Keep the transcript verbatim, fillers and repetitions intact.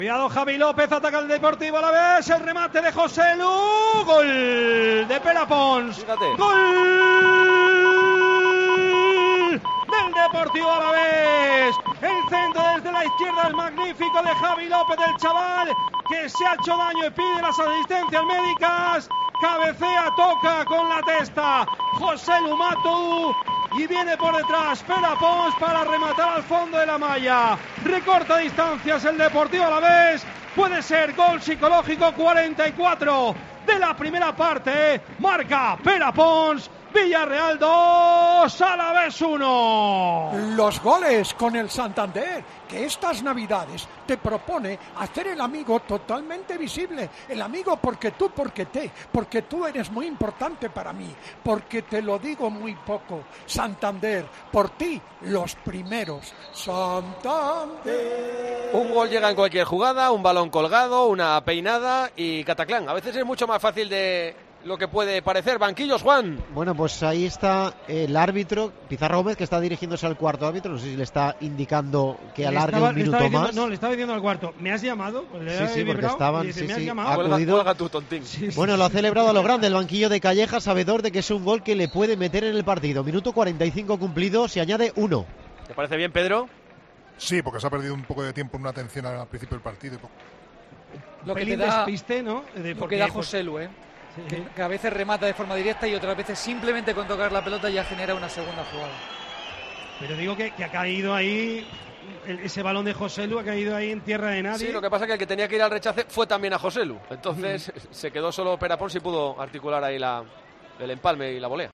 Cuidado, Javi López, ataca el Deportivo Alavés, el remate de José Lu, gol de Pere Pons, Fíjate. Gol del Deportivo Alavés, el centro desde la izquierda es magnífico de Javi López, del chaval que se ha hecho daño y pide las asistencias médicas, cabecea, toca con la testa, José Lu Matou. Y viene por detrás Pere Pons para rematar al fondo de la malla. Recorta distancias el Deportivo Alavés. Puede ser gol psicológico. Cuarenta y cuatro de la primera parte. Marca Pere Pons. Villarreal dos, Alavés uno. Los goles con el Santander, que estas navidades te propone hacer el amigo totalmente visible. El amigo porque tú, porque te, porque tú eres muy importante para mí, porque te lo digo muy poco. Santander, por ti, los primeros. Santander. Un gol llega en cualquier jugada, un balón colgado, una peinada y cataclán. A veces es mucho más fácil de lo que puede parecer. Banquillos, Juan. Bueno, pues ahí está el árbitro, Pizarro Gómez, que está dirigiéndose al cuarto árbitro. No sé si le está indicando que alargue estaba, un minuto diciendo, más. No, le estaba diciendo al cuarto, ¿me has llamado? Pues le sí, sí, porque estaban, dice, sí, ¿me has sí, llamado? Cuelga, cuelga tu tontín. Sí, sí, bueno, sí. lo ha celebrado a lo grande el banquillo de Calleja, sabedor de que es un gol que le puede meter en el partido. Minuto cuarenta y cinco cumplido, se añade uno. ¿Te parece bien, Pedro? Sí, porque se ha perdido un poco de tiempo en una atención al principio del partido. Lo que Pelín te da, despiste, ¿no? De lo que da José Lu, ¿eh? Sí. Que, que a veces remata de forma directa y otras veces simplemente con tocar la pelota ya genera una segunda jugada. Pero digo que, que ha caído ahí, el, ese balón de José Lu ha caído ahí en tierra de nadie. Sí, lo que pasa es que el que tenía que ir al rechace fue también a José Lu. Entonces mm. se quedó solo Pere Pons y pudo articular ahí la, el empalme y la volea.